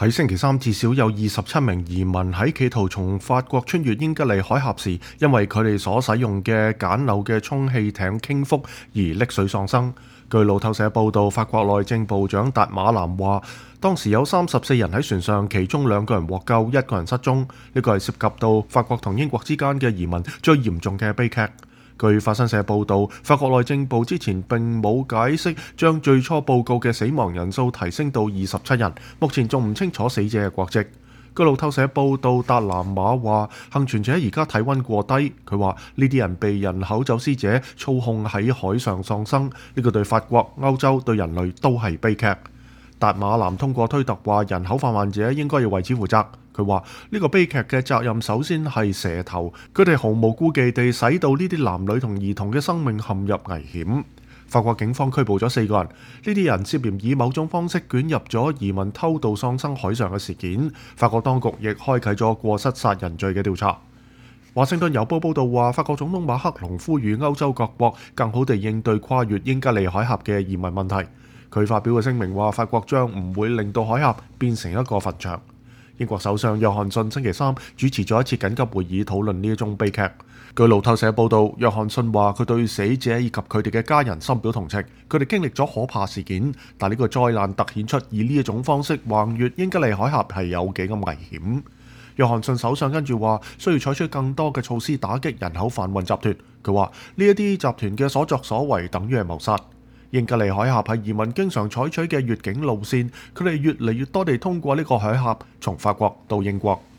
喺星期三，至少有27名移民喺企圖從法國穿越英吉利海峽時，因為佢哋所使用嘅簡陋嘅充氣艇傾覆而溺水喪生。據路透社報導，法國內政部長達馬南話，當時有34人喺船上，其中2個人獲救，1個人失蹤。呢個係涉及到法國同英國之間嘅移民最嚴重嘅悲劇。據法新社報導，法國內政部之前並冇解釋將最初報告嘅死亡人數提升到27人，目前仲唔清楚死者嘅國籍。據路透社報導，達藍馬話幸存者而家體溫過低，佢話呢啲人被人口走私者操控喺海上喪生，呢個對法國、歐洲、對人類都係悲劇。達馬南通過推特話人口販賣者應該要為此負責。佢話呢個悲劇嘅責任首先係蛇頭，佢哋毫無顧忌地使到呢啲男女同兒童嘅生命陷入危險。法國警方拘捕咗4個人，呢啲人涉嫌以某種方式捲入咗移民偷渡喪生海上嘅事件。法國當局亦開啟咗過失殺人罪嘅調查。華盛頓郵報報導話，法國總統馬克龍呼籲歐洲各國更好地應對跨越英吉利海峽嘅移民問題。佢發表嘅聲明話，法國將唔會令到海峽變成一個墳場。英國首相約翰遜星期三主持咗一次緊急會議，討論呢一宗悲劇。據路透社報導，約翰遜話佢對死者以及佢哋嘅家人深表同情，佢哋經歷咗可怕事件，但呢個災難突顯出以呢一種方式橫越英吉利海峽係有幾咁危險。約翰遜首相跟住話需要採取更多嘅措施打擊人口販運集團。佢話呢一啲集團嘅所作所為等於係謀殺。英吉利海峽係移民經常採取嘅越境路線，佢哋越嚟越多地通過呢個海峽從法國到英國。